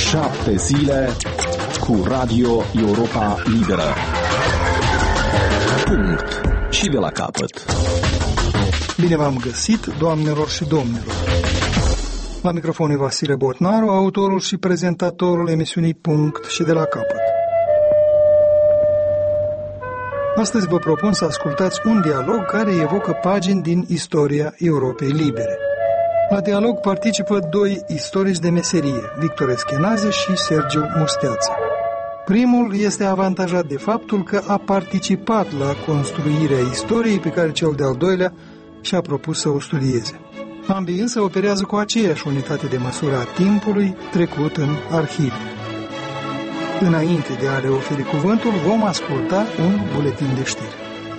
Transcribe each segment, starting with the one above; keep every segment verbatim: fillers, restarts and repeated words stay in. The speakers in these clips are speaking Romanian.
Șapte zile cu Radio Europa Liberă. Punct. Și de la capăt. Bine v-am găsit, doamnelor și domnilor. La microfon e Vasile Botnaru, autorul și prezentatorul emisiunii Punct și de la capăt. Astăzi vă propun să ascultați un dialog care evocă pagini din istoria Europei Libere. La dialog participă doi istorici de meserie, Victor Eschenazi și Sergiu Musteață. Primul este avantajat de faptul că a participat la construirea istoriei pe care cel de-al doilea și-a propus să o studieze. Ambii însă operează cu aceeași unitate de măsură a timpului trecut în arhive. Înainte de a le oferi cuvântul, vom asculta un buletin de știri.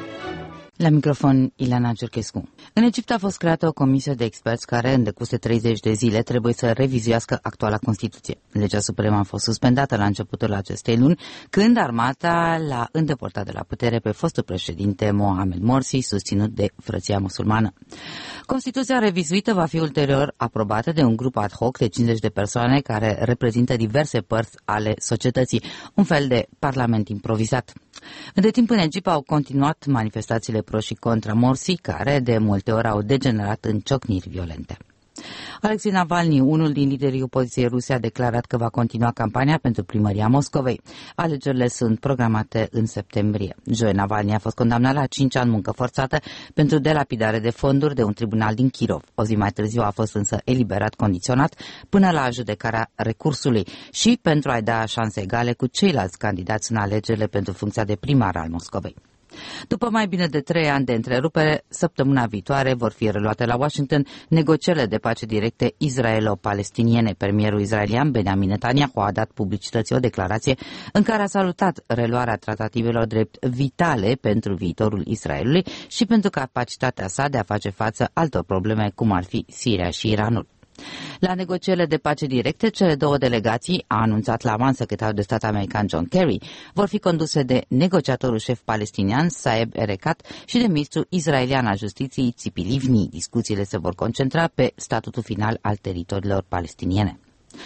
La microfon, Ileana Giurchescu. În Egipt a fost creată o comisie de experți care, în decurs de treizeci de zile, trebuie să revizuiască actuala Constituție. Legea Supremă a fost suspendată la începutul acestei luni, când armata l-a îndepărtat de la putere pe fostul președinte Mohamed Morsi, susținut de Frăția Musulmană. Constituția revizuită va fi ulterior aprobată de un grup ad hoc de cincizeci de persoane care reprezintă diverse părți ale societății, un fel de parlament improvizat. Între timp, în Egipt au continuat manifestațiile pro și contra Morsi, care de multe ori au degenerat în ciocniri violente. Alexei Navalny, unul din liderii opoziției ruse, a declarat că va continua campania pentru primăria Moscovei. Alegerile sunt programate în septembrie. Joi, Navalny a fost condamnat la cinci ani muncă forțată pentru delapidare de fonduri de un tribunal din Kirov. O zi mai târziu a fost însă eliberat condiționat până la judecarea recursului și pentru a-i da șanse egale cu ceilalți candidați în alegerile pentru funcția de primar al Moscovei. După mai bine de trei ani de întrerupere, săptămâna viitoare vor fi reluate la Washington negocierile de pace directe israelo-palestiniene. Premierul israelian Benjamin Netanyahu a dat publicității o declarație în care a salutat reluarea tratativelor drept vitale pentru viitorul Israelului și pentru capacitatea sa de a face față altor probleme, cum ar fi Siria și Iranul. La negocierile de pace directe, cele două delegații, a anunțat la avans secretarul de stat american John Kerry, vor fi conduse de negociatorul șef palestinian Saeb Erekat și de ministrul israelian al justiției Tzipi Livni. Discuțiile se vor concentra pe statutul final al teritoriilor palestiniene.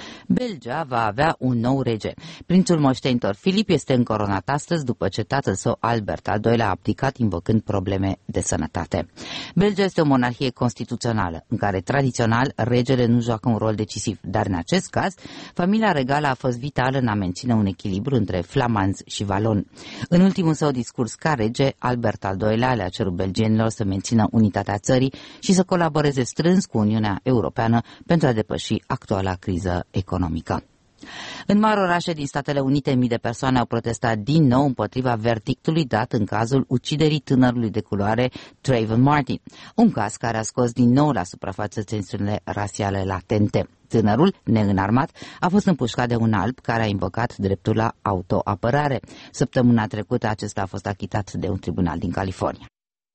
Belgia va avea un nou rege. Prințul moștenitor Filip este încoronat astăzi după ce tatăl său Albert al doilea a abdicat invocând probleme de sănătate. Belgia este o monarhie constituțională în care tradițional regele nu joacă un rol decisiv, dar în acest caz familia regală a fost vitală în a menține un echilibru între flamanzi și valoni. În ultimul său discurs ca rege, Albert al doilea le-a cerut belgienilor să mențină unitatea țării și să colaboreze strâns cu Uniunea Europeană pentru a depăși actuala criză economică. În mari orașe din Statele Unite, mii de persoane au protestat din nou împotriva verdictului dat în cazul uciderii tânărului de culoare Trayvon Martin, un caz care a scos din nou la suprafață tensiunile rasiale latente. Tânărul, neînarmat, a fost împușcat de un alb care a invocat dreptul la autoapărare. Săptămâna trecută acesta a fost achitat de un tribunal din California.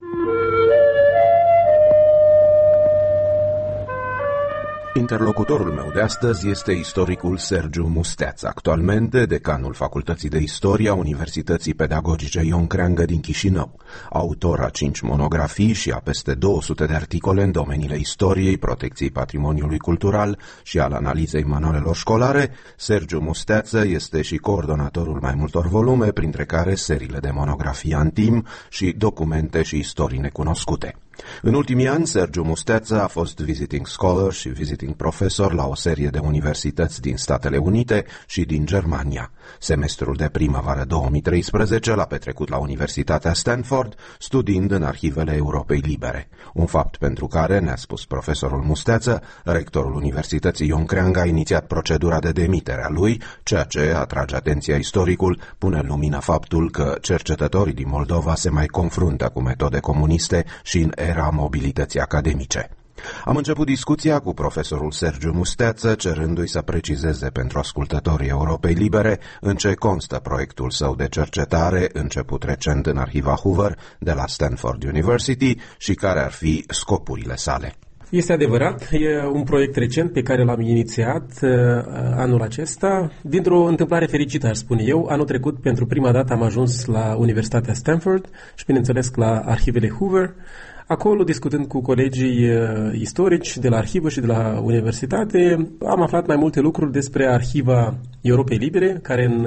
Interlocutorul meu de astăzi este istoricul Sergiu Musteață, actualmente decanul Facultății de Istorie a Universității Pedagogice Ion Creangă din Chișinău, autor a cinci monografii și a peste două sute de articole în domeniile istoriei, protecției patrimoniului cultural și al analizei manualelor școlare. Sergiu Musteață este și coordonatorul mai multor volume, printre care seriile de monografii Antim și Documente și istorii necunoscute. În ultimii ani, Sergiu Musteață a fost visiting scholar și visiting profesor la o serie de universități din Statele Unite și din Germania. Semestrul de primăvară două mii treisprezece l-a petrecut la Universitatea Stanford, studiind în arhivele Europei Libere. Un fapt pentru care, ne-a spus profesorul Musteață, rectorul Universității Ion Creangă a inițiat procedura de demitere a lui, ceea ce, atrage atenția istoricul, pune în lumină faptul că cercetătorii din Moldova se mai confruntă cu metode comuniste și în era mobilității academice. Am început discuția cu profesorul Sergiu Musteață, cerându-i să precizeze pentru ascultătorii Europei Libere în ce constă proiectul său de cercetare, început recent în arhiva Hoover de la Stanford University, și care ar fi scopurile sale. Este adevărat, e un proiect recent pe care l-am inițiat uh, anul acesta, dintr-o întâmplare fericită, aș spune eu. Anul trecut, pentru prima dată, am ajuns la Universitatea Stanford și, bineînțeles, la arhivele Hoover. Acolo, discutând cu colegii istorici de la arhivă și de la universitate, am aflat mai multe lucruri despre Arhiva Europei Libere, care în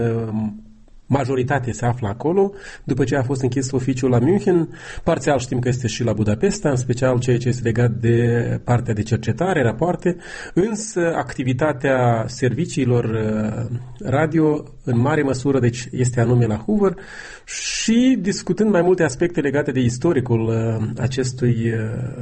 majoritate se află acolo, după ce a fost închis oficiul la München. Parțial știm că este și la Budapesta, în special ceea ce este legat de partea de cercetare, rapoarte, însă activitatea serviciilor radio în mare măsură deci este anume la Hoover și discutând mai multe aspecte legate de istoricul acestui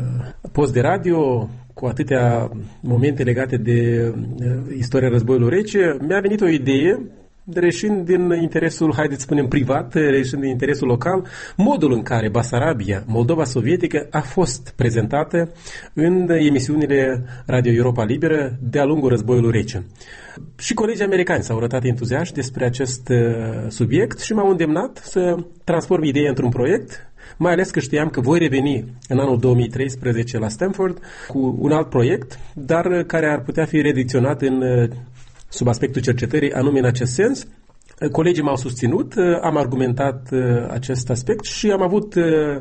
post de radio, cu atâtea momente legate de istoria războiului rece, mi-a venit o idee, reșind din interesul, haideți să spunem, privat, reșind din interesul local, modul în care Basarabia, Moldova sovietică, a fost prezentată în emisiunile Radio Europa Liberă de-a lungul războiului rece. Și colegii americani s-au arătat entuziaști despre acest subiect și m-au îndemnat să transform ideea într-un proiect, mai ales că știam că voi reveni în anul două mii treisprezece la Stanford cu un alt proiect, dar care ar putea fi reediționat în sub aspectul cercetării, anume în acest sens. Colegii m-au susținut, am argumentat acest aspect și am avut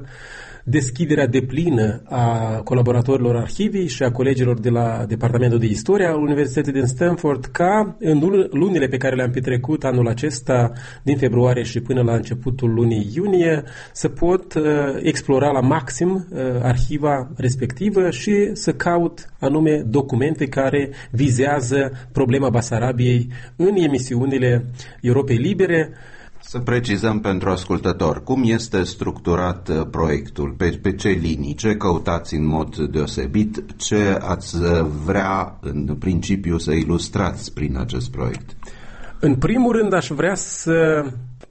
deschiderea deplină a colaboratorilor arhivii și a colegilor de la Departamentul de Istorie al Universității din Stanford ca în lunile pe care le-am petrecut anul acesta, din februarie și până la începutul lunii iunie, să pot uh, explora la maxim uh, arhiva respectivă și să caut anume documente care vizează problema Basarabiei în emisiunile Europei Libere. Să precizăm pentru ascultător, cum este structurat proiectul, pe, pe ce linii, ce căutați în mod deosebit, ce ați vrea în principiu să ilustrați prin acest proiect? În primul rând aș vrea să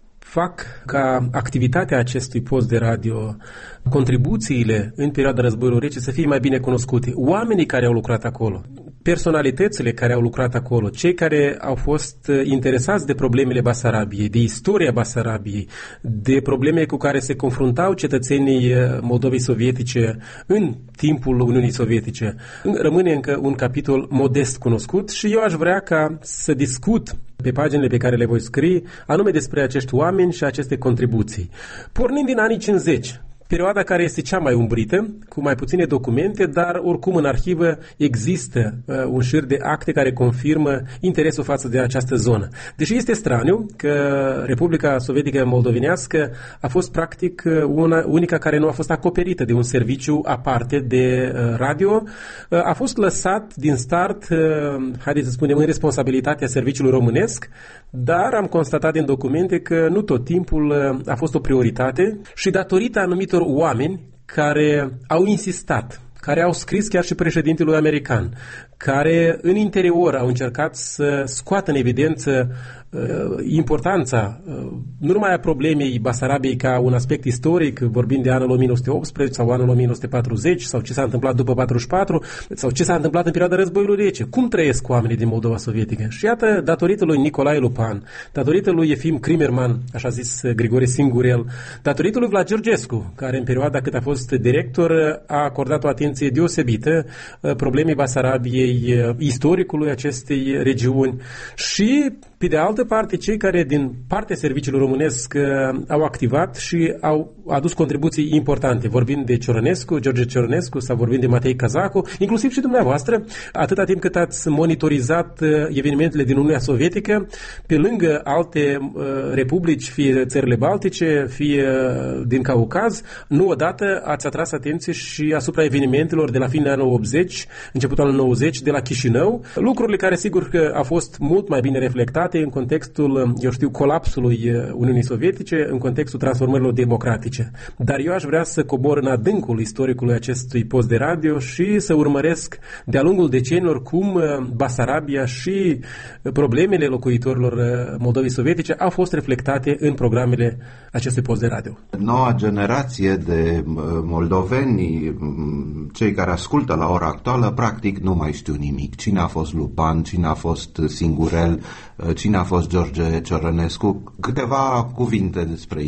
fac ca activitatea acestui post de radio, contribuțiile în perioada războiului rece să fie mai bine cunoscute. Oamenii care au lucrat acolo, personalitățile care au lucrat acolo, cei care au fost interesați de problemele Basarabiei, de istoria Basarabiei, de probleme cu care se confruntau cetățenii Moldovei sovietice în timpul Uniunii Sovietice. Rămâne încă un capitol modest cunoscut și eu aș vrea ca să discut pe paginile pe care le voi scrie anume despre acești oameni și aceste contribuții. Pornind din anii cincizeci, perioada care este cea mai umbrită, cu mai puține documente, dar oricum în arhivă există uh, un șir de acte care confirmă interesul față de această zonă. Deși este straniu că Republica Sovietică Moldovenească a fost practic una, unica care nu a fost acoperită de un serviciu aparte de uh, radio, uh, a fost lăsat din start, uh, haideți să spunem, în responsabilitatea serviciului românesc, dar am constatat din documente că nu tot timpul uh, a fost o prioritate și datorită anumitor oameni care au insistat, care au scris chiar și președintelui american, care în interior au încercat să scoată în evidență uh, importanța uh, nu numai a problemei Basarabiei ca un aspect istoric, vorbind de anul o mie nouă sute optsprezece sau anul o mie nouă sute patruzeci sau ce s-a întâmplat după patruzeci și patru sau ce s-a întâmplat în perioada războiului rece, cum trăiesc oamenii din Moldova sovietică. Și iată, datorită lui Nicolae Lupan, datorită lui Efim Krimerman, așa zis Grigore Singurel, datorită lui Vlad Georgescu, care în perioada cât a fost director a acordat o atenție deosebită uh, problemei Basarabiei, istoricului acestei regiuni și, pe de altă parte, cei care din partea serviciului românesc uh, au activat și au adus contribuții importante, vorbind de Ciorănescu, George Ciorănescu sau vorbind de Matei Cazacu, inclusiv și dumneavoastră, atâta timp cât ați monitorizat uh, evenimentele din Uniunea Sovietică, pe lângă alte uh, republici, fie țările Baltice, fie uh, din Caucaz, nu odată ați atras atenție și asupra evenimentelor de la finele anului optzeci, începutul anului nouăzeci, de la Chișinău, lucrurile care sigur că au fost mult mai bine reflectate în contextul, eu știu, colapsului Uniunii Sovietice, în contextul transformărilor democratice. Dar eu aș vrea să cobor în adâncul istoricului acestui post de radio și să urmăresc de-a lungul decenilor cum Basarabia și problemele locuitorilor Moldovei sovietice au fost reflectate în programele acestui post de radio. Noua generație de moldoveni, cei care ascultă la ora actuală, practic nu mai știu nimic. Cine a fost Lupan, cine a fost Singurel, cine a fost George Ciorănescu, câteva cuvinte despre ei.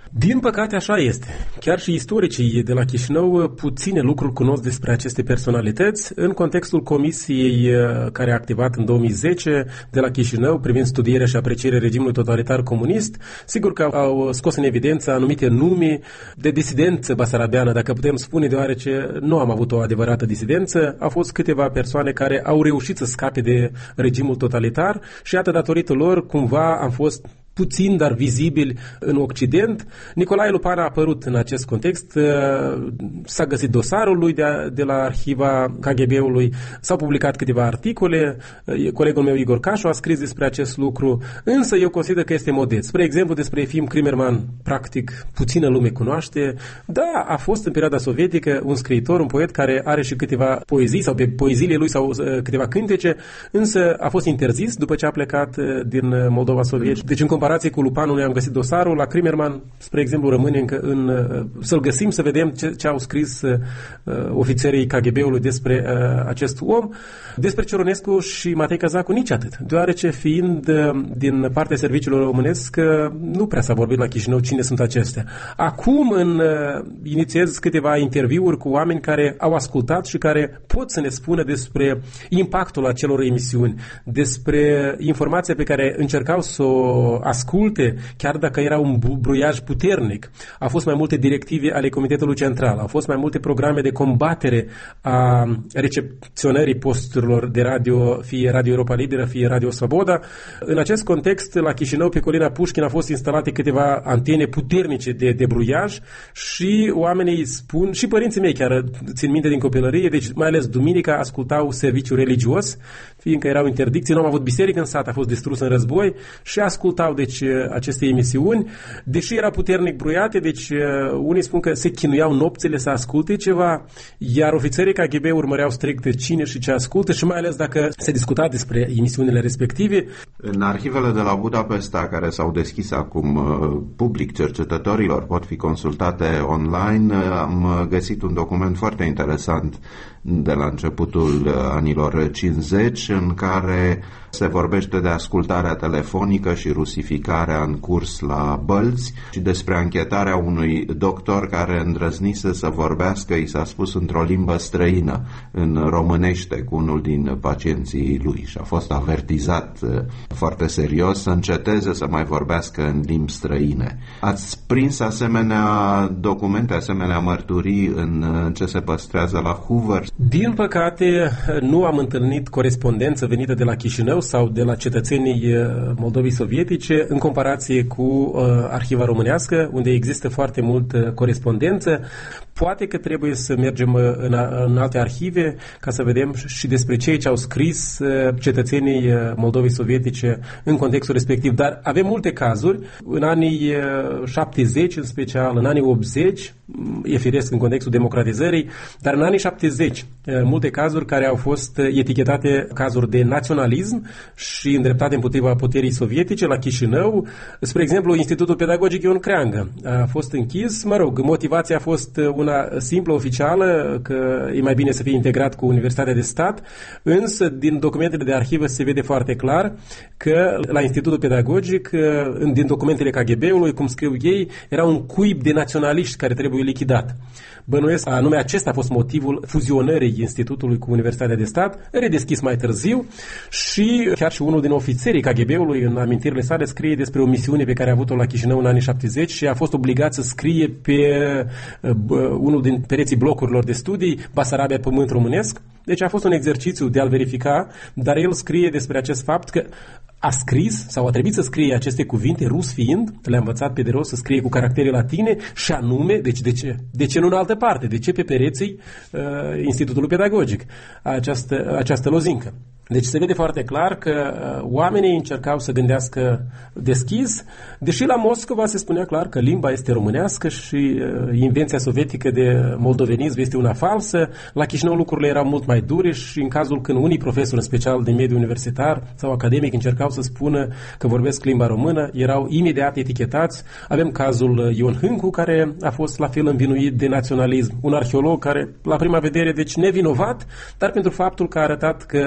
Din păcate așa este. Chiar și istoricii de la Chișinău puține lucruri cunosc despre aceste personalități. În contextul comisiei care a activat în două mii zece de la Chișinău privind studierea și aprecierea regimului totalitar comunist, sigur că au scos în evidență anumite nume de disidență basarabeană, dacă putem spune, deoarece nu am avut o adevărată disidență. Au fost câteva persoane care au reușit să scape de regimul totalitar și iată, datorită lor, cumva am fost puțin, dar vizibil în Occident. Nicolae Lupan a apărut în acest context, s-a găsit dosarul lui de, a, de la arhiva K G B-ului, s-au publicat câteva articole, colegul meu Igor Cașu a scris despre acest lucru, însă eu consider că este modest. Spre exemplu, despre Efim Krimerman, practic, puțină lume cunoaște. Da, a fost în perioada sovietică un scriitor, un poet care are și câteva poezii sau pe poeziile lui sau câteva cântece, însă a fost interzis după ce a plecat din Moldova sovietică. Deci, în comparație cu Lupan, unde am găsit dosarul, la Krimerman, spre exemplu, rămâne încă în... Să-l găsim, să vedem ce, ce au scris uh, ofițerii K G B-ului despre uh, acest om. Despre Ciorunescu și Matei Cazacu nici atât, deoarece fiind uh, din partea serviciilor românesc, uh, nu prea s-a vorbit la Chișinău cine sunt acestea. Acum în, uh, inițiez câteva interviuri cu oameni care au ascultat și care pot să ne spună despre impactul acelor emisiuni, despre informația pe care încercau să o asculte, chiar dacă era un bruiaj puternic. Au fost mai multe directive ale Comitetului Central, au fost mai multe programe de combatere a recepționării posturilor de radio, fie Radio Europa Liberă, fie Radio Svoboda. În acest context, la Chișinău, pe Colina Pușkin, au fost instalate câteva antene puternice de, de bruiaj și oamenii spun, și părinții mei chiar țin minte din copilărie, deci mai ales duminica ascultau serviciu religios, fiindcă erau interdicții, nu am avut biserică în sat, a fost distrus în război și ascultau deci aceste emisiuni, deși era puternic bruiate, deci unii spun că se chinuiau nopțile să asculte ceva, iar ofițerii K G B urmăreau strict cine și ce ascultă și mai ales dacă se discuta despre emisiunile respective. În arhivele de la Budapesta, care s-au deschis acum public cercetătorilor, pot fi consultate online, am găsit un document foarte interesant de la începutul anilor cincizeci, în care se vorbește de ascultarea telefonică și rusificarea în curs la Bălți și despre anchetarea unui doctor care îndrăznise să vorbească, i s-a spus, într-o limbă străină, în românește, cu unul din pacienții lui și a fost avertizat foarte serios să înceteze să mai vorbească în limbi străine. Ați prins asemenea documente, asemenea mărturii în ce se păstrează la Hoover? Din păcate, nu am întâlnit corespondență venită de la Chișinău sau de la cetățenii Moldovei sovietice în comparație cu uh, arhiva românească, unde există foarte multă corespondență. Poate că trebuie să mergem în, în alte arhive ca să vedem și despre cei ce au scris cetățenii Moldovei sovietice în contextul respectiv. Dar avem multe cazuri. În anii șaptezeci, în special, în anii optzeci, e firesc în contextul democratizării, dar în anii șaptezeci, multe cazuri care au fost etichetate cazuri de naționalism și îndreptate împotriva puterii sovietice la Chișinău. Spre exemplu, Institutul Pedagogic Ion Creangă a fost închis. Mă rog, motivația a fost una simplă, oficială, că e mai bine să fie integrat cu Universitatea de Stat, însă din documentele de arhivă se vede foarte clar că la Institutul Pedagogic, din documentele K G B-ului, cum scriu ei, era un cuib de naționaliști care trebuie lichidat. Bănuiesc, anume acesta a fost motivul fuzionării Institutului cu Universitatea de Stat, redeschis mai târziu și chiar și unul din ofițerii K G B-ului în amintirile sale scrie despre o misiune pe care a avut-o la Chișinău în anii șaptezeci și a fost obligat să scrie pe uh, unul din pereții blocurilor de studii Basarabia, pământ românesc. Deci a fost un exercițiu de a-l verifica, dar el scrie despre acest fapt că a scris sau a trebuit să scrie aceste cuvinte, rus fiind, le-a învățat pe de rost să scrie cu caractere latine și anume, deci de ce? De ce nu în altă parte? De ce pe pereții uh, Institutului Pedagogic această, această lozincă? Deci se vede foarte clar că uh, oamenii încercau să gândească deschis, deși la Moscova se spunea clar că limba este românească și uh, invenția sovietică de moldovenism este una falsă. La Chișinău lucrurile erau mult mai dure și în cazul când unii profesori, în special din mediul universitar sau academic, încercau să spună că vorbesc limba română, erau imediat etichetați. Avem cazul Ion Hâncu, care a fost la fel învinuit de naționalism, un arheolog care, la prima vedere, deci nevinovat, dar pentru faptul că a arătat că în perioada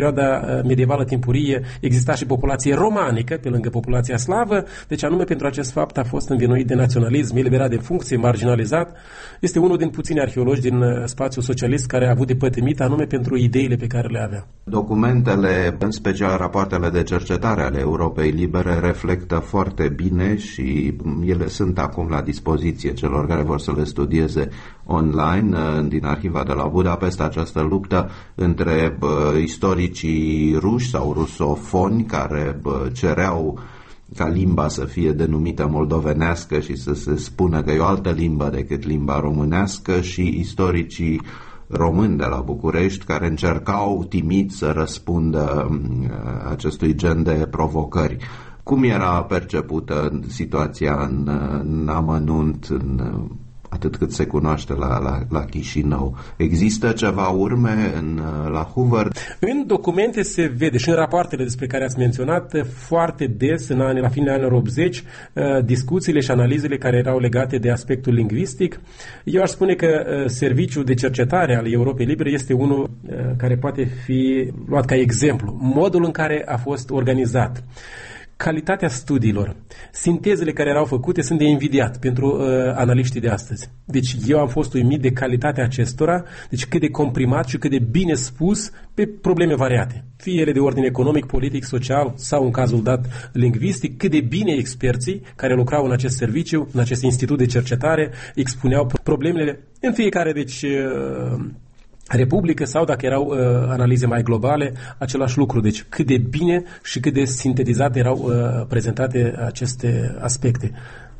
perioada medievală timpurie exista și populație romanică pe lângă populația slavă, deci anume pentru acest fapt a fost învinuit de naționalism, eliberat de funcție, marginalizat. Este unul din puțini arheologi din spațiul socialist care a avut de pătimit anume pentru ideile pe care le avea. Documentele, în special rapoartele de cercetare ale Europei Libere, reflectă foarte bine și ele sunt acum la dispoziție celor care vor să le studieze online din arhiva de la Budapesta, această luptă între bă, istoricii ruși sau rusofoni care bă, cereau ca limba să fie denumită moldovenească și să se spună că e o altă limbă decât limba românească, și istoricii români de la București care încercau timid să răspundă acestui gen de provocări. Cum era percepută situația în, în amănunt, în, atât cât se cunoaște la, la, la Chișinău? Există ceva urme în, la Hoover? În documente se vede și în rapoartele despre care ați menționat foarte des, în anii, la finele anilor optzeci, discuțiile și analizele care erau legate de aspectul lingvistic. Eu aș spune că serviciul de cercetare al Europei Libere este unul care poate fi luat ca exemplu. Modul în care a fost organizat, calitatea studiilor, sintezele care erau făcute sunt de invidiat pentru uh, analiștii de astăzi. Deci eu am fost uimit de calitatea acestora, deci cât de comprimat și cât de bine spus pe probleme variate, fie ele de ordine economic, politic, social sau în cazul dat lingvistic, cât de bine experții care lucrau în acest serviciu, în acest institut de cercetare, expuneau problemele în fiecare, deci uh, republică sau dacă erau uh, analize mai globale, același lucru. Deci cât de bine și cât de sintetizate erau uh, prezentate aceste aspecte.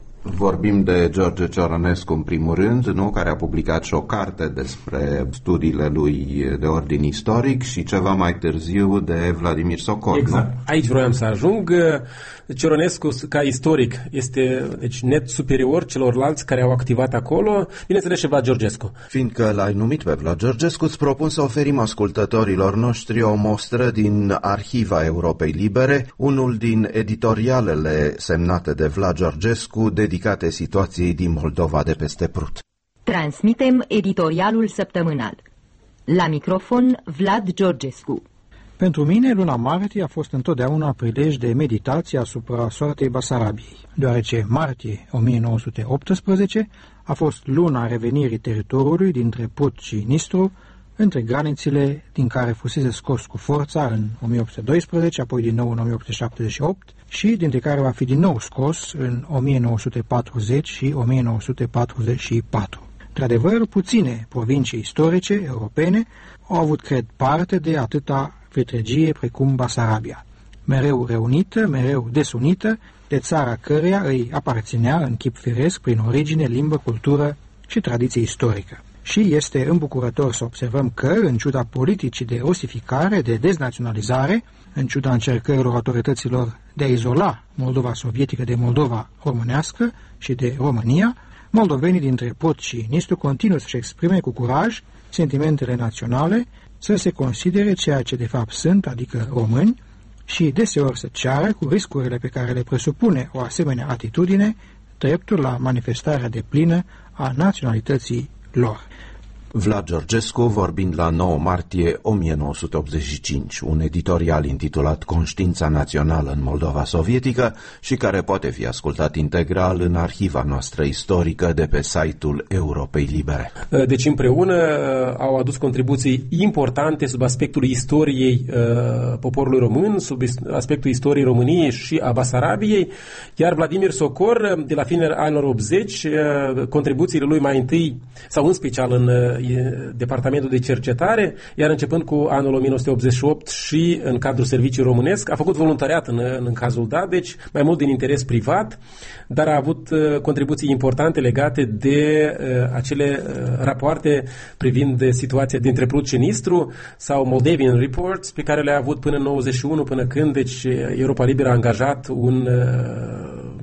Vorbim de George Cioronescu în primul rând, nu? Care a publicat și o carte despre studiile lui de ordin istoric, și ceva mai târziu de Vladimir Sokol. Exact. Nu? Aici vroiam să ajung. Cioronescu, ca istoric, este deci, net superior celorlalți care au activat acolo, bineînțeles și Vlad Georgescu. Fiindcă l-ai numit pe Vlad Georgescu, îți propun să oferim ascultătorilor noștri o mostră din Arhiva Europei Libere, unul din editorialele semnate de Vlad Georgescu dedicate situației din Moldova de peste Prut. Transmitem editorialul săptămânal. La microfon Vlad Georgescu. Pentru mine, luna martie a fost întotdeauna prilej de meditație asupra soartei Basarabiei, deoarece martie o mie nouă sute optsprezece a fost luna revenirii teritoriului dintre Prut și Nistru, între granițele din care fusese scos cu forța în o mie opt sute doisprezece, apoi din nou în o mie opt sute șaptezeci și opt și dintre care va fi din nou scos în o mie nouă sute patruzeci și o mie nouă sute patruzeci și patru. Într-adevăr, puține provincii istorice europene au avut, cred, parte de atâta vitregie precum Basarabia, mereu reunită, mereu desunită, de țara căreia îi aparținea în chip firesc prin origine, limbă, cultură și tradiție istorică. Și este îmbucurător să observăm că, în ciuda politicii de rusificare, de deznaționalizare, în ciuda încercărilor autorităților de a izola Moldova sovietică de Moldova românească și de România, moldovenii dintre Prut și Nistru continuă să-și exprime cu curaj sentimentele naționale, să se considere ceea ce de fapt sunt, adică români, și deseori să ceară, cu riscurile pe care le presupune o asemenea atitudine, dreptul la manifestarea deplină a naționalității lor. Vlad Georgescu vorbind la nouă martie o mie nouă sute optzeci și cinci, un editorial intitulat Conștiința Națională în Moldova Sovietică și care poate fi ascultat integral în arhiva noastră istorică de pe site-ul Europei Libere. Deci împreună au adus contribuții importante sub aspectul istoriei uh, poporului român, sub aspectul istoriei României și a Basarabiei, iar Vladimir Sokol, de la finele anilor optzeci, uh, contribuțiile lui mai întâi, sau în special în uh, Departamentul de Cercetare, iar începând cu anul o mie nouă sute optzeci și opt și în cadrul serviciului românesc, a făcut voluntariat în, în cazul dat, deci mai mult din interes privat, dar a avut uh, contribuții importante legate de uh, acele uh, rapoarte privind de situația dintre Prut și Nistru sau Moldavian Reports, pe care le-a avut până în nouăzeci și unu, până când deci Europa Liberă a angajat un uh,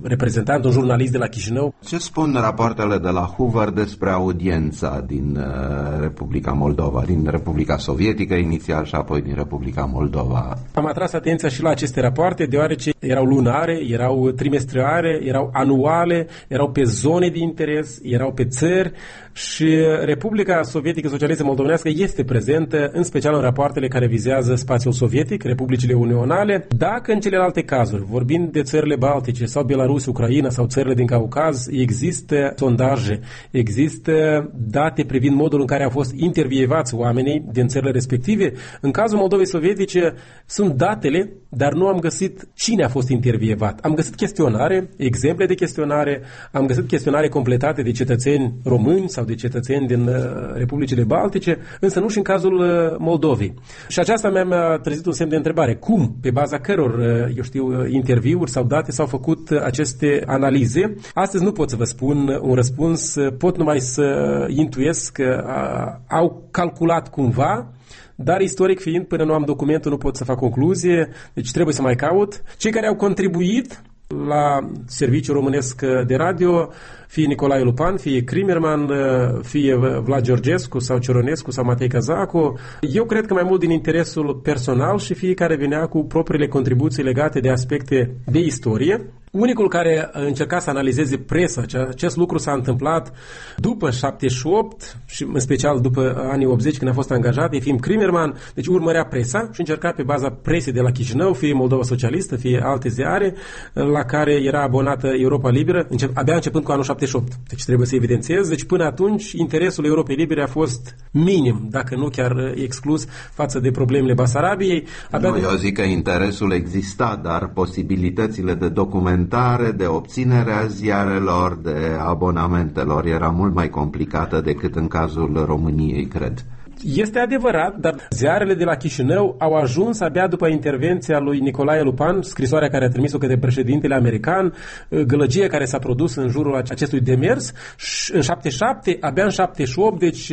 reprezentant, un jurnalist de la Chișinău. Ce spun rapoartele de la Hoover despre audiența din Republica Moldova, din Republica Sovietică inițial și apoi din Republica Moldova? Am atras atenția și la aceste rapoarte, deoarece erau lunare, erau trimestriare, erau anuale, erau pe zone de interes, erau pe țări și Republica Sovietică Socialistă Moldovenească este prezentă, în special în rapoartele care vizează spațiul sovietic, republicile unionale. Dacă în celelalte cazuri, vorbind de țările Baltice sau Belarus, Ucraina sau țările din Caucaz, există sondaje, există date privind modul în care au fost intervievați oamenii din țările respective, în cazul Moldovei Sovietice sunt datele, dar nu am găsit cine a fost intervievat. Am găsit chestionare, exemple de chestionare, am găsit chestionare completate de cetățeni români sau de cetățeni din uh, Republicile Baltice, însă nu și în cazul uh, Moldovei. Și aceasta mi-a trezit un semn de întrebare. Cum, pe baza căror, uh, eu știu, interviuri sau date s-au făcut uh, aceste analize? Astăzi nu pot să vă spun un răspuns, uh, pot numai să intuiesc că uh, au calculat cumva, dar istoric fiind, până nu am documentul, nu pot să fac concluzie, deci trebuie să mai caut. Cei care au contribuit la Serviciul Românesc de Radio, fie Nicolae Lupan, fie Krimerman, fie Vlad Georgescu sau Cioronescu sau Matei Cazacu, eu cred că mai mult din interesul personal și fiecare venea cu propriile contribuții legate de aspecte de istorie. Unicul care încerca să analizeze presa, acest lucru s-a întâmplat după șaptezeci și opt și în special după anii optzeci când a fost angajat, e fiind Krimerman, deci urmărea presa și încerca pe baza presei de la Chișinău, fie Moldova Socialistă, fie alte ziare, la care era abonată Europa Liberă, încep, abia începând cu anul șaptezeci și opt. Deci trebuie să evidențiez. Deci până atunci interesul Europei Libere a fost minim, dacă nu chiar exclus față de problemele Basarabiei. Abia nu, de... eu zic că interesul exista, dar posibilitățile de documentare, de obținerea ziarelor, de abonamentelor era mult mai complicată decât în cazul României, cred. Este adevărat, dar ziarele de la Chișinău au ajuns abia după intervenția lui Nicolae Lupan, scrisoarea care a trimis-o către președintele american, gălăgia care s-a produs în jurul acestui demers în șaptezeci și șapte, abia în șaptezeci și opt, deci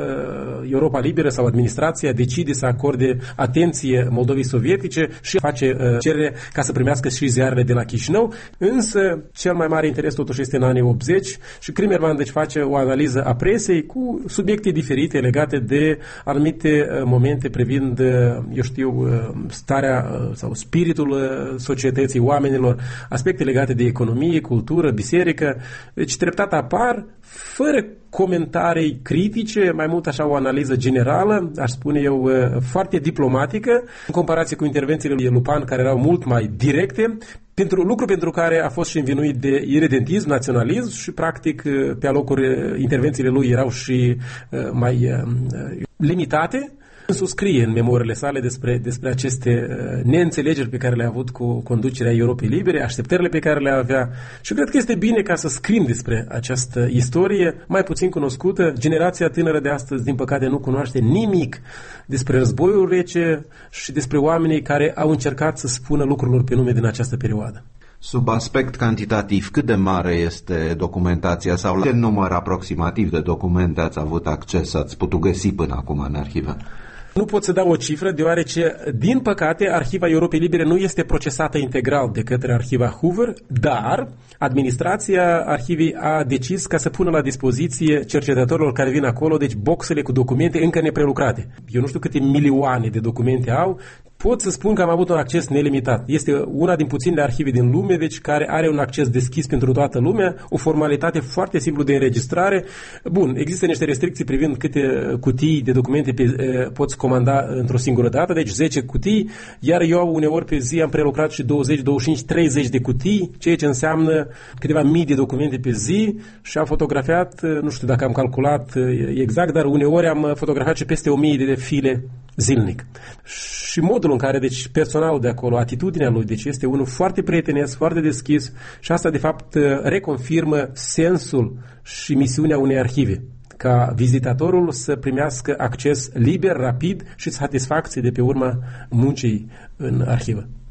Europa Liberă sau administrația decide să acorde atenție Moldovei Sovietice și face cerere ca să primească și ziarele de la Chișinău, însă cel mai mare interes totuși este în anii optzeci și Krimerman deci face o analiză a presei cu subiecte diferite legate de anumite momente privind, eu știu, starea sau spiritul societății, oamenilor, aspecte legate de economie, cultură, biserică. Deci treptat apar, fără comentarii critice, mai mult așa o analiză generală, aș spune eu, foarte diplomatică, în comparație cu intervențiile lui Lupan, care erau mult mai directe, pentru lucru pentru care a fost și învinuit de iredentism, naționalism și, practic, pe alocuri, intervențiile lui erau și mai limitate. Suscrie în memoriile sale despre, despre aceste neînțelegeri pe care le-a avut cu conducerea Europei Libere, așteptările pe care le avea și cred că este bine ca să scrim despre această istorie mai puțin cunoscută. Generația tânără de astăzi, din păcate, nu cunoaște nimic despre războiul rece și despre oamenii care au încercat să spună lucrurilor pe nume din această perioadă. Sub aspect cantitativ, cât de mare este documentația sau la ce număr aproximativ de documente ați avut acces, ați putut găsi până acum în arhivă? Nu pot să dau o cifră, deoarece, din păcate, Arhiva Europei Libere nu este procesată integral de către Arhiva Hoover, dar administrația arhivei a decis ca să pună la dispoziție cercetătorilor care vin acolo, deci boxele cu documente încă neprelucrate. Eu nu știu câte milioane de documente au, pot să spun că am avut un acces nelimitat. Este una din puținele arhive din lume, deci care are un acces deschis pentru toată lumea, o formalitate foarte simplu de înregistrare. Bun, există niște restricții privind câte cutii de documente pe, poți comanda într-o singură dată, deci zece cutii, iar eu uneori pe zi am prelucrat și douăzeci, douăzeci și cinci, treizeci de cutii, ceea ce înseamnă câteva mii de documente pe zi și am fotografiat, nu știu dacă am calculat exact, dar uneori am fotografiat și peste o mie de file zilnic. Și modul în care, deci, personalul de acolo, atitudinea lui, deci este unul foarte prietenesc, foarte deschis și asta, de fapt, reconfirmă sensul și misiunea unei arhive, ca vizitatorul să primească acces liber, rapid și satisfacție de pe urma muncii în arhivă.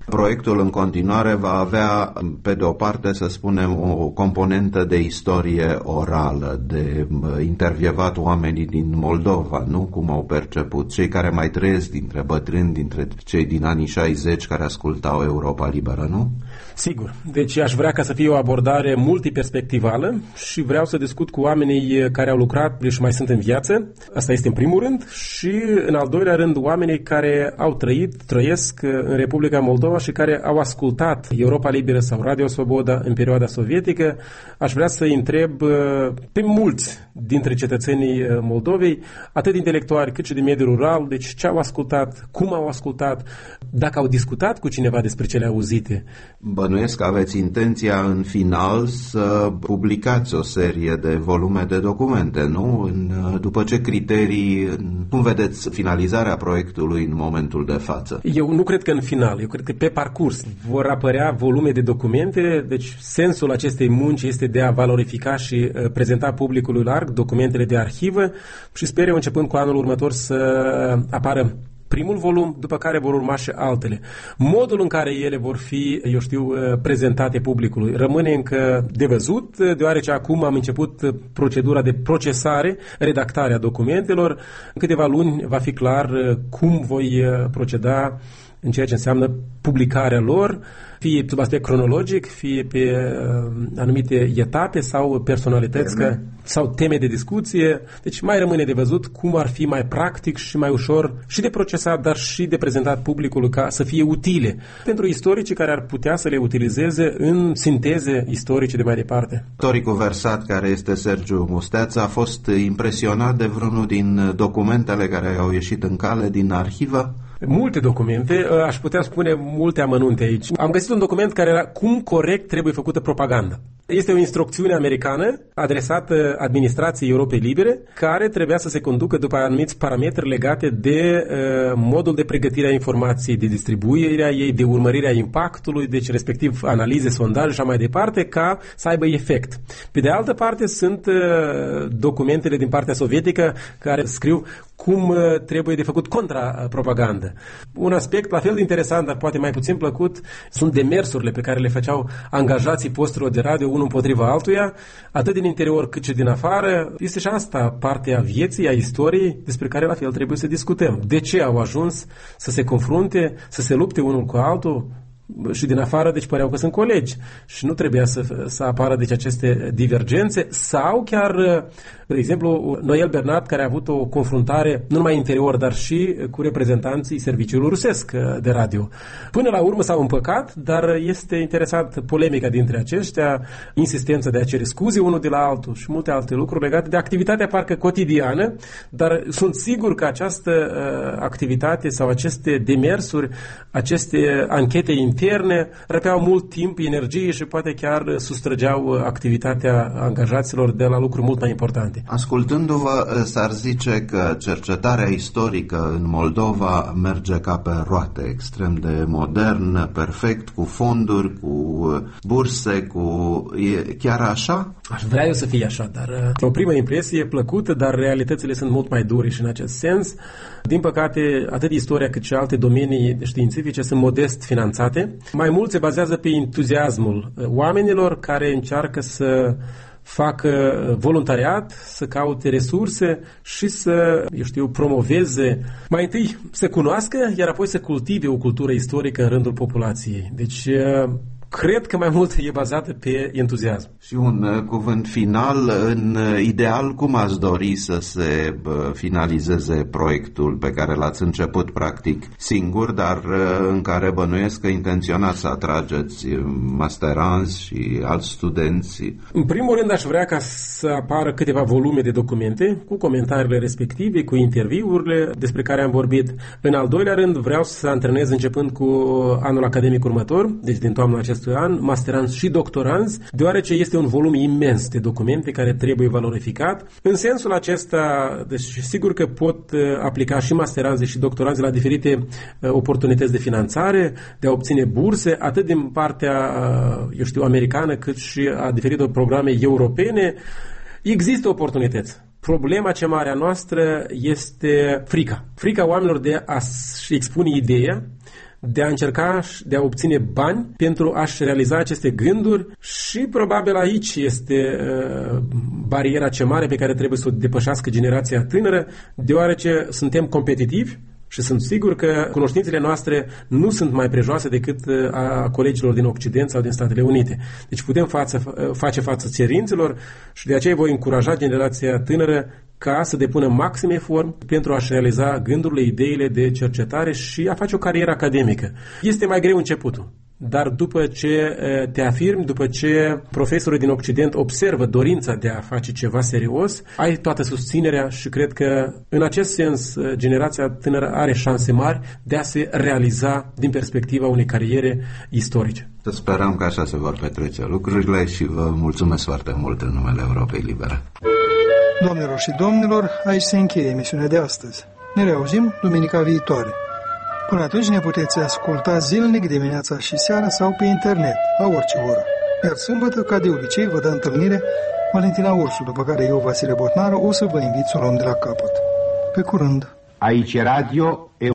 Proiectul în continuare va avea, pe de o parte, să spunem, o componentă de istorie orală, de intervievat oamenii din Moldova, nu? Cum au perceput cei care mai trăiesc dintre bătrâni, dintre cei din anii șaizeci care ascultau Europa Liberă, nu? Sigur. Deci aș vrea ca să fie o abordare multiperspectivală și vreau să discut cu oamenii care au lucrat și mai sunt în viață. Asta este în primul rând. Și în al doilea rând, oamenii care au trăit, trăiesc în Republica Moldova și care au ascultat Europa Liberă sau Radio Svoboda în perioada sovietică. Aș vrea să-i întreb pe mulți dintre cetățenii Moldovei, atât intelectuali cât și din mediul rural, deci ce au ascultat, cum au ascultat, dacă au discutat cu cineva despre cele auzite. Bănuiesc că aveți intenția în final să publicați o serie de volume de documente, nu? În, după ce criterii, cum vedeți finalizarea proiectului în momentul de față? Eu nu cred că în final, eu cred că pe parcurs vor apărea volume de documente, deci sensul acestei munci este de a valorifica și uh, prezenta publicului larg documentele de arhivă și sper eu începând cu anul următor să apară primul volum, după care vor urma și altele. Modul în care ele vor fi, eu știu, prezentate publicului rămâne încă de văzut, deoarece acum am început procedura de procesare, redactarea documentelor. În câteva luni va fi clar cum voi proceda în ceea ce înseamnă publicarea lor, fie sub aspect cronologic, fie pe uh, anumite etape sau personalități că, sau teme de discuție. Deci mai rămâne de văzut cum ar fi mai practic și mai ușor și de procesat, dar și de prezentat publicului ca să fie utile pentru istoricii care ar putea să le utilizeze în sinteze istorice de mai departe. Istoricul versat, care este Sergiu Musteață, a fost impresionat de vreunul din documentele care au ieșit în cale din arhivă? Multe documente, aș putea spune multe amănunte aici. Am găsit un document care era cum corect trebuie făcută propaganda. Este o instrucțiune americană adresată administrației Europei Libere, care trebuia să se conducă după anumiți parametri legate de uh, modul de pregătire a informației, de distribuirea ei, de urmărirea impactului, deci respectiv analize, sondaje și așa mai departe, ca să aibă efect. Pe de altă parte sunt uh, documentele din partea sovietică care scriu cum uh, trebuie de făcut contrapropagandă. Un aspect la fel de interesant, dar poate mai puțin plăcut, sunt demersurile pe care le făceau angajații posturilor de radio unul împotriva altuia, atât din interior cât și din afară. Este și asta partea vieții, a istoriei, despre care la fel trebuie să discutăm. De ce au ajuns să se confrunte, să se lupte unul cu altul? Și din afară, deci păreau că sunt colegi și nu trebuia să, să apară deci aceste divergențe sau chiar, de exemplu, Noel Bernard, care a avut o confruntare nu numai interior, dar și cu reprezentanții serviciului rusesc de radio. Până la urmă s-au împăcat, dar este interesant polemica dintre aceștia, insistența de a cere scuze unul de la altul și multe alte lucruri legate de activitatea parcă cotidiană, dar sunt sigur că această uh, activitate sau aceste demersuri, aceste anchete interne răpeau mult timp, energie și poate chiar sustrăgeau activitatea angajaților de la lucruri mult mai importante. Ascultându-vă, s-ar zice că cercetarea istorică în Moldova merge ca pe roate, extrem de modern, perfect, cu fonduri, cu burse, cu... E chiar așa? Aș vrea eu să fie așa, dar o primă impresie plăcută, dar realitățile sunt mult mai dure și în acest sens. Din păcate, atât istoria cât și alte domenii științifice sunt modest finanțate. Mai mult se bazează pe entuziasmul oamenilor care încearcă să facă voluntariat, să caute resurse și să, eu știu, promoveze, mai întâi să cunoască, iar apoi să cultive o cultură istorică în rândul populației. Deci, cred că mai mult e bazată pe entuziasm. Și un uh, cuvânt final, în uh, ideal, cum ați dori să se uh, finalizeze proiectul pe care l-ați început practic singur, dar uh, în care bănuiesc că intenționați să atrageți masteranți și alți studenți? În primul rând aș vrea ca să apară câteva volume de documente cu comentariile respective, cu interviurile despre care am vorbit. În al doilea rând vreau să antrenez începând cu anul academic următor, deci din toamna acestui an, masteranți și doctoranți, deoarece este un volum imens de documente care trebuie valorificat. În sensul acesta, deci sigur că pot aplica și masteranți și doctoranți la diferite oportunități de finanțare, de a obține burse, atât din partea, eu știu, americană, cât și a diferite programe europene. Există oportunități. Problema cea mare a noastră este frica. Frica oamenilor de a-și expune ideea, de a încerca de a obține bani pentru a-și realiza aceste gânduri și probabil aici este uh, bariera cea mare pe care trebuie să o depășească generația tânără, deoarece suntem competitivi și sunt sigur că cunoștințele noastre nu sunt mai prejoase decât a colegilor din Occident sau din Statele Unite. Deci putem față, face față cerințelor și de aceea voi încuraja generația tânără ca să depună maxim efort pentru a-și realiza gândurile, ideile de cercetare și a face o carieră academică. Este mai greu începutul. Dar după ce te afirmi, după ce profesorii din Occident observă dorința de a face ceva serios, ai toată susținerea și cred că în acest sens generația tânără are șanse mari de a se realiza din perspectiva unei cariere istorice. Să sperăm că așa se vor petrece lucrurile și vă mulțumesc foarte mult în numele Europei Libere. Doamnelor și domnilor, aici se încheie emisiunea de astăzi. Ne reauzim duminica viitoare. Până atunci ne puteți asculta zilnic dimineața și seara sau pe internet, la orice oră. Iar sâmbătă, ca de obicei, vă dă întâlnire Valentina Ursu, după care eu, Vasile Botnaru, o să vă invit să o luăm de la capăt. Pe curând! Aici Radio